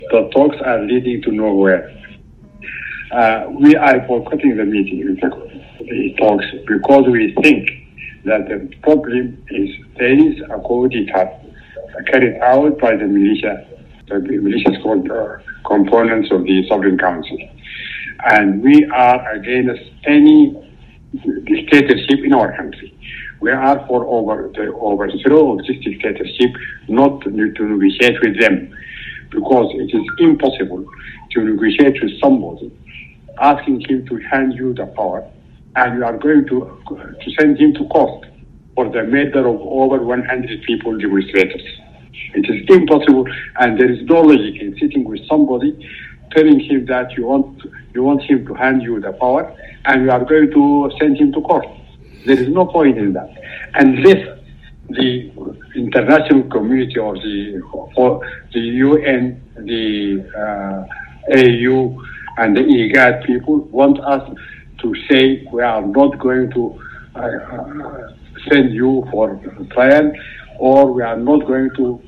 The talks are leading to nowhere. We are boycotting the meeting, the talks, because we think that the problem is there is a coup d'etat carried out by the militia, the militias called components of the Sovereign Council. And we are against any dictatorship in our country. We are for the overthrow of this dictatorship, not to negotiate with them, because it is impossible to negotiate with somebody, asking him to hand you the power, and you are going to send him to court for the murder of over 100 people, demonstrators. It is impossible, and there is no logic in sitting with somebody, telling him that you want him to hand you the power, and you are going to send him to court. There is no point in that. Unless the international community or the UN, the AU, and the IGAD people want us to say we are not going to send you for trial, or we are going to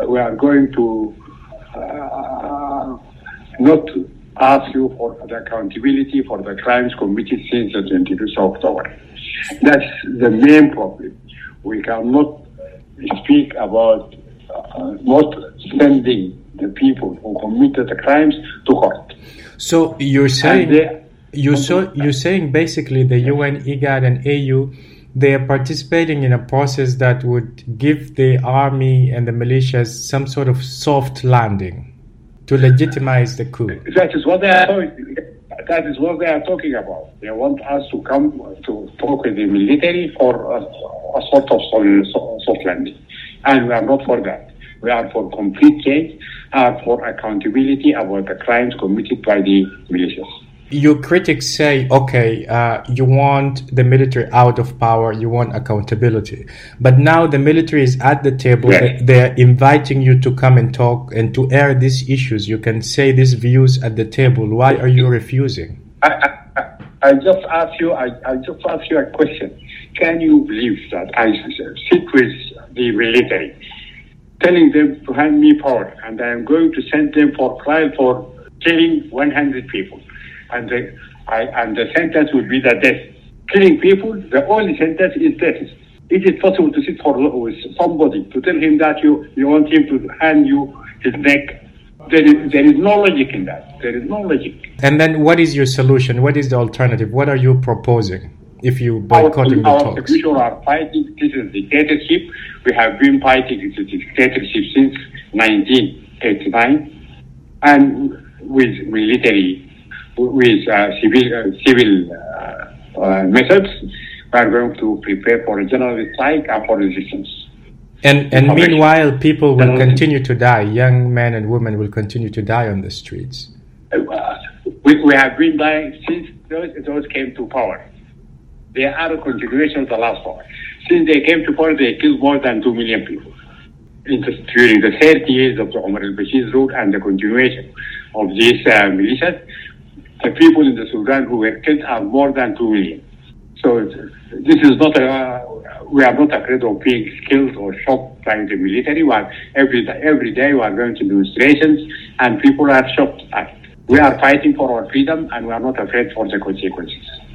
not ask you for the accountability for the crimes committed since the 22nd of October. That's the main problem. We cannot speak about not sending the people who committed the crimes to court. So you're saying you're saying basically the UN, IGAD, and AU, they are participating in a process that would give the army and the militias some sort of soft landing to legitimize the coup. That is what they are talking about. They want us to come to talk with the military for a sort of soft landing, and we are not for that. We are for complete change and for accountability about the crimes committed by the militias. Your critics say, okay, you want the military out of power, you want accountability. But now the military is at the table, yes. They're inviting you to come and talk and to air these issues. You can say these views at the table. Why are you refusing? I just ask you a question. Can you believe that I sit with the military, telling them to hand me power, and I am going to send them for trial for killing 100 people? And the sentence would be the death. Killing people, the only sentence is death. Is it possible to sit with somebody to tell him that you want him to hand you his neck? There is no logic in that. There is no logic. And then what is your solution? What is the alternative? What are you proposing if you boycotting the talks? Our solution are fighting this dictatorship. We have been fighting this dictatorship since 1989, and with military, with civil methods, we are going to prepare for a general strike and for resistance. And meanwhile, people will continue to die. Young men and women will continue to die on the streets. We have been dying since those came to power. They are a continuation of the last power. Since they came to power, they killed more than 2 million people. During the 30 years of Omar al-Bashir's rule and the continuation of these militias, the people in the Sudan who were killed are more than 2 million. So this is not we are not afraid of being killed or shot by the military. Every day we are going to demonstrations and people are shot at. We are fighting for our freedom and we are not afraid for the consequences.